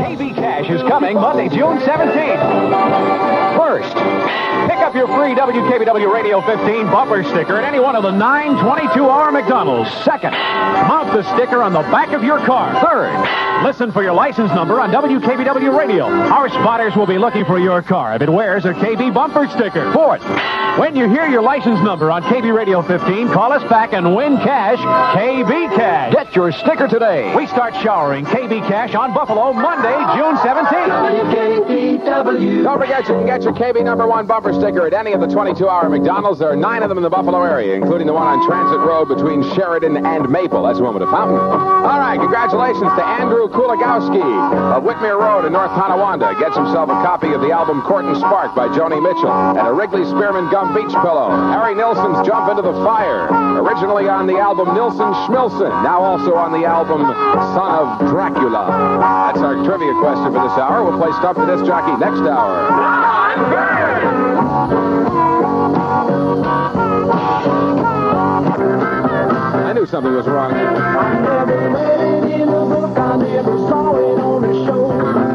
KB Cash is coming Monday, June 17th. First, pick up your free WKBW Radio 15 bumper sticker at any one of the 9 22-hour McDonald's. Second, mount the sticker on the back of your car. Third, listen for your license number on WKBW Radio. Our spotters will be looking for your car if it wears a KB bumper sticker. Fourth, when you hear your license number on KB Radio 15, call us back and win cash, KB Cash. Get your sticker today. We start showering KB Cash on Buffalo Monday, June 17th. WKBW. Don't forget, you can get your KB #1 bumper sticker at any of the 22-hour McDonald's. There are 9 of them in the Buffalo area, including the one on Transit Road between Sheridan and Maple. That's the one with a fountain. All right, congratulations to Andrew Kulagowski of Whitmere Road in North Tonawanda. Gets himself a copy of the album Court and Spark by Joni Mitchell and a Wrigley Spearman Gum Beach Pillow. Harry Nilsson's Jump Into the Fire, originally on the album Nilsson Schmilsson, now also on the album Son of Dracula. That's our trivia question for this hour. We'll play Stump the Disc Jockey next hour. I knew something was wrong. I never read it in a book, I never saw it on a show.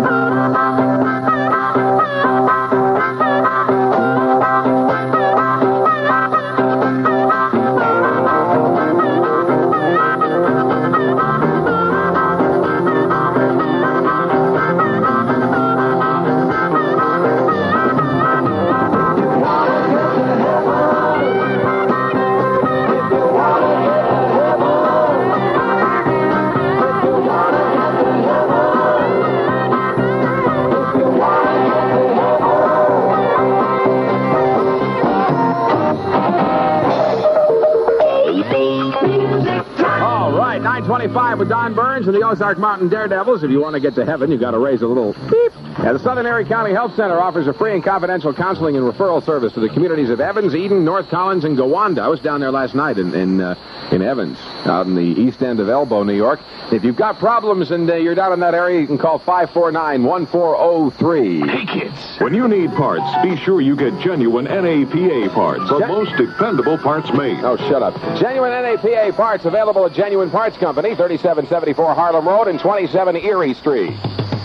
With Don Burns and the Ozark Mountain Daredevils. If you want to get to heaven, you've got to raise a little beep. The Southern Erie County Health Center offers a free and confidential counseling and referral service to the communities of Evans, Eden, North Collins, and Gowanda. I was down there last night in Evans, out in the east end of Elbow, New York. If you've got problems and you're down in that area, you can call 549-1403. Hey, kids, when you need parts, be sure you get genuine NAPA parts, the most dependable parts made. Oh, shut up. Genuine NAPA parts available at Genuine Parts Company, 3774 Harlem Road and 27 Erie Street.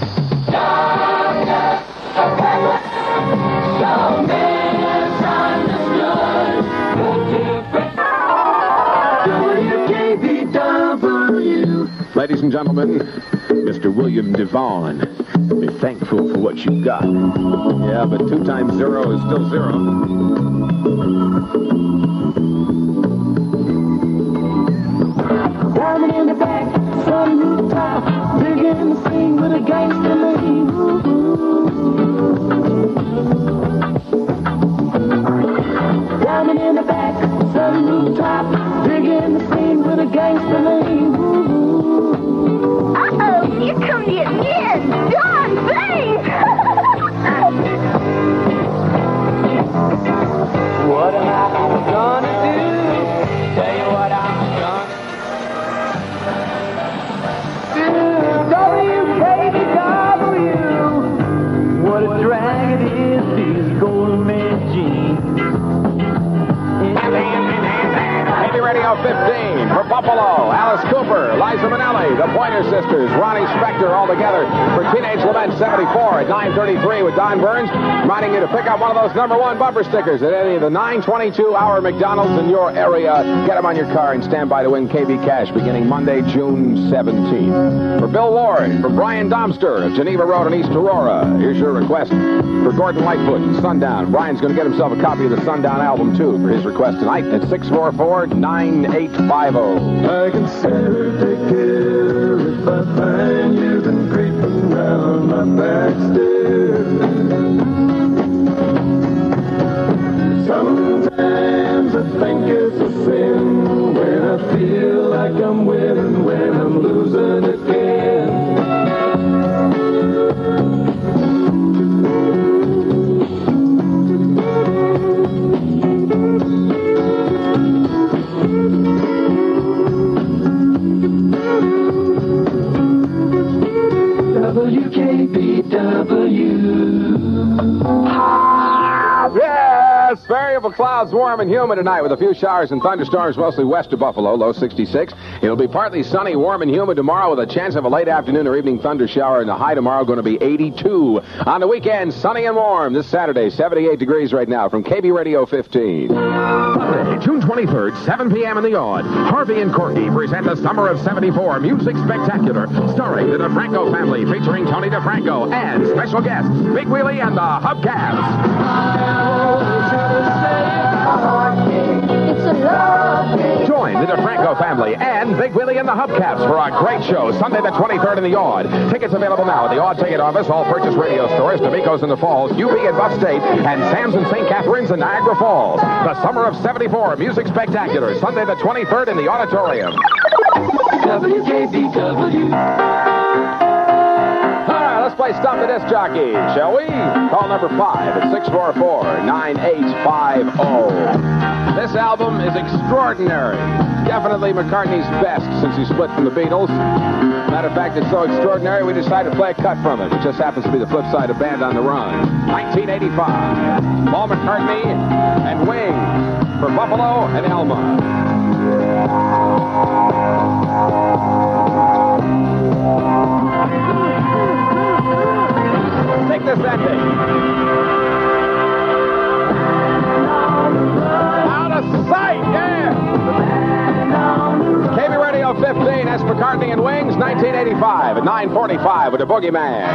Ladies and gentlemen, Mr. William Devon. Be thankful for what you've got. Yeah, but 2 times 0 is still 0. Diamond in the back, sun rooftop, big in the scene with a gangster lean. Diamond in the back, sun rooftop, big in the scene with a gangster lean. Uh-oh, here come the again, Don Bain. What am I gonna do? Tell you what I'm gonna WKBW. What a drag it is, these golden man jeans. Baby Radio 15 for Buffalo, Alice Cooper, Liza Minnelli, the Pointer Sisters, Ronnie Spector, all together for Teenage Lament 74 at 9:33 with Don Burns, reminding you to pick up one of those #1 bumper stickers at any of the 9 22-hour McDonald's in your area. Get them on your car and stand by to win KB Cash beginning Monday, June 17th. For Bill Ward, for Brian Domster of Geneva Road in East Aurora, here's your request for Gordon Lightfoot and Sundown. Brian's going to get himself a copy of the Sundown album, too, for his request tonight at 644-9850. I can take care if I find you've been creeping round my back stairs. Sometimes I think it's a sin when I feel like I'm winning, when I'm losing again. WKBW. Yes, Yes, variable clouds, warm and humid tonight with a few showers and thunderstorms mostly west of Buffalo, low 66. It'll be partly sunny, warm and humid tomorrow with a chance of a late afternoon or evening thunder shower, and the high tomorrow going to be 82. On the weekend, sunny and warm. This Saturday, 78 degrees right now from KB Radio 15. Sunday, June 23rd, 7 p.m. in the Odd. Harvey and Corky present the Summer of 74 Music Spectacular, starring the DeFranco family, featuring Tony DeFranco and special guests, Big Wheelie and the Hubcaps. Join the DeFranco family and Big Willie and the Hubcaps for a great show Sunday the 23rd in the Odd. Tickets available now at the Odd Ticket Office, all purchase radio stores, D'Amico's in the Falls, UB in Buff State, and Sam's in St. Catharines and Niagara Falls. The Summer of 74 Music Spectacular, Sunday the 23rd in the Auditorium. WKBW. Let's play Stump the Disc Jockey, shall we? Call number 5 at 644-9850. This album is extraordinary. Definitely McCartney's best since he split from the Beatles. Matter of fact, it's so extraordinary we decided to play a cut from it. It just happens to be the flip side of Band on the Run. 1985. Paul McCartney and Wings for Buffalo and Elma. Take this ending. Out of sight, yeah. KB Radio 15, that's McCartney and Wings, 1985 at 9:45 with the Boogeyman.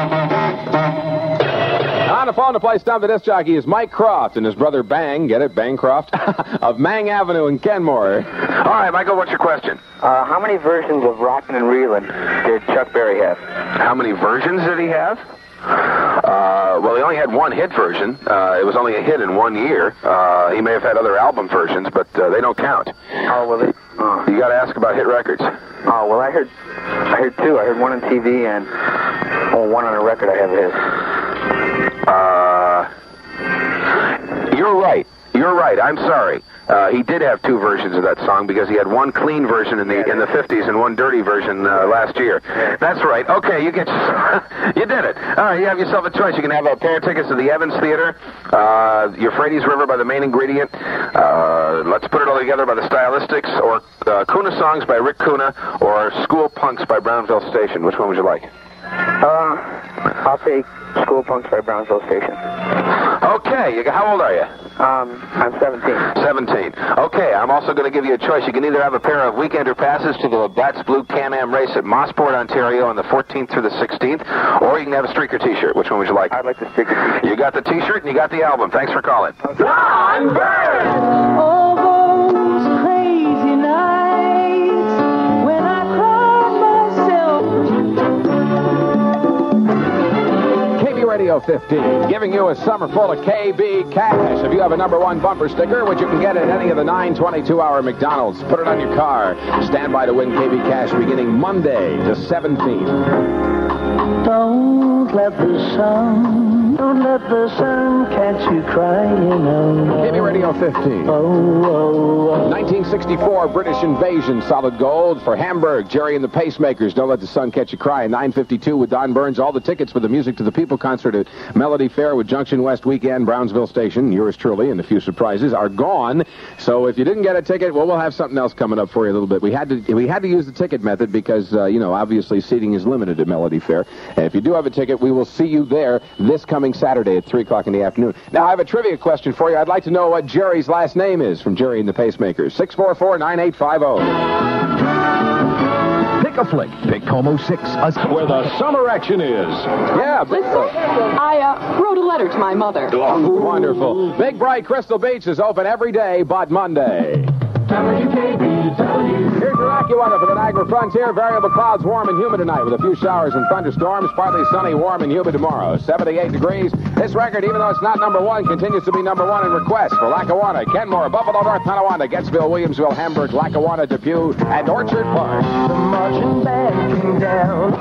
On the phone to play Stump the Disc Jockey is Mike Croft and his brother Bang, get it, Bancroft, of Mang Avenue in Kenmore. All right, Michael, what's your question? How many versions of Rockin' and Reelin' did Chuck Berry have? How many versions did he have? Well, he only had one hit version. It was only a hit in 1 year. He may have had other album versions, but they don't count. Oh, well, You got to ask about hit records. Oh, well, I heard two. I heard one on TV and one on a record I have of his. You're right. You're right. I'm sorry. He did have two versions of that song because he had one clean version in the 50s and one dirty version last year. That's right. Okay, you get you did it. All right, you have yourself a choice. You can have a pair of tickets to the Evans Theater, Euphrates River by the Main Ingredient, Let's Put It All Together by the Stylistics, or Kuna Songs by Rick Kuna, or School Punks by Brownsville Station. Which one would you like? I'll take School Punks by Brownsville Station. Okay, how old are you? I'm 17. 17. Okay, I'm also going to give you a choice. You can either have a pair of weekender passes to the Bats Blue Can-Am race at Mosport, Ontario on the 14th through the 16th, or you can have a Streaker t-shirt. Which one would you like? I'd like the Streaker t-shirt. You got the t-shirt and you got the album. Thanks for calling. Don Burns! All those crazy nights when I cried myself. KB Radio 15, giving you a summer full of KB cash. If you have a number one bumper sticker, which you can get at any of the 9/22-hour McDonald's, put it on your car. Stand by to win KB cash beginning Monday, the 17th. Don't let the sun catch you crying out. KB Radio 15. 1964 British Invasion, solid gold for Hamburg. Jerry and the Pacemakers, Don't Let the Sun Catch You Crying. 9:52 with Don Burns. All the tickets for the Music to the People concert at Melody Fair with Junction West Weekend, Brownsville Station. Yours truly and a few surprises are gone. So if you didn't get a ticket, well, we'll have something else coming up for you a little bit. We had to use the ticket method because obviously seating is limited at Melody Fair. And if you do have a ticket, we will see you there this coming Saturday at 3 o'clock in the afternoon. Now, I have a trivia question for you. I'd like to know what Jerry's last name is from Jerry and the Pacemakers. 644-9850. Pick a flick. Pick Como 6, where the summer action is. Yeah, Big I wrote a letter to my mother. Wonderful. Big Bright Crystal Beach is open every day but Monday. Here's your AccuWeather for the Niagara Frontier. Variable clouds, warm and humid tonight with a few showers and thunderstorms. Partly sunny, warm and humid tomorrow. 78 degrees. This record, even though it's not number one, continues to be number one in requests for Lackawanna, Kenmore, Buffalo, North Tonawanda, Gettsville, Williamsville, Hamburg, Lackawanna, Depew, and Orchard Park. The marching band came down.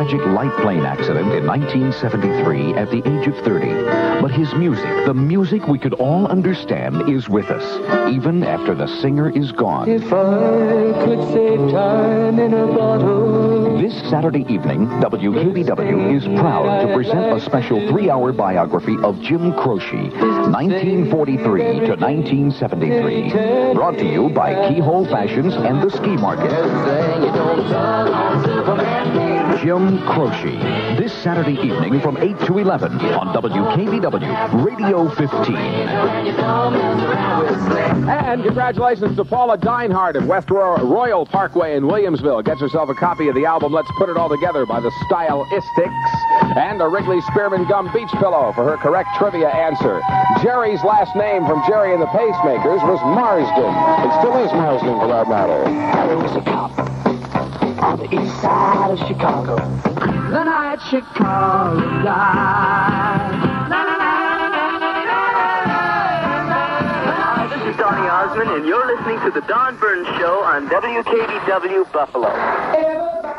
tragic light plane accident in 1973 at the age of 30. But his music, the music we could all understand, is with us, even after the singer is gone. If I could save time in a bottle. This Saturday evening, WKBW is proud to present a special 3-hour biography of Jim Croce, 1943 to 1973. Brought to you by Keyhole Fashions and the Ski Market. Jim Croce, this Saturday evening from 8 to 11 on WKBW Radio 15. And congratulations to Paula Dinehart of West Royal Parkway in Williamsville. Gets herself a copy of the album Let's Put It All Together by the Stylistics, and a Wrigley Spearman Gum Beach Pillow for her correct trivia answer. Jerry's last name from Jerry and the Pacemakers was Marsden. It still is Marsden for that matter. Harry was a cop on the east side of Chicago. The night Chicago died. Hi, this is Donny Osmond, and you're listening to The Don Burns Show on WKBW Buffalo.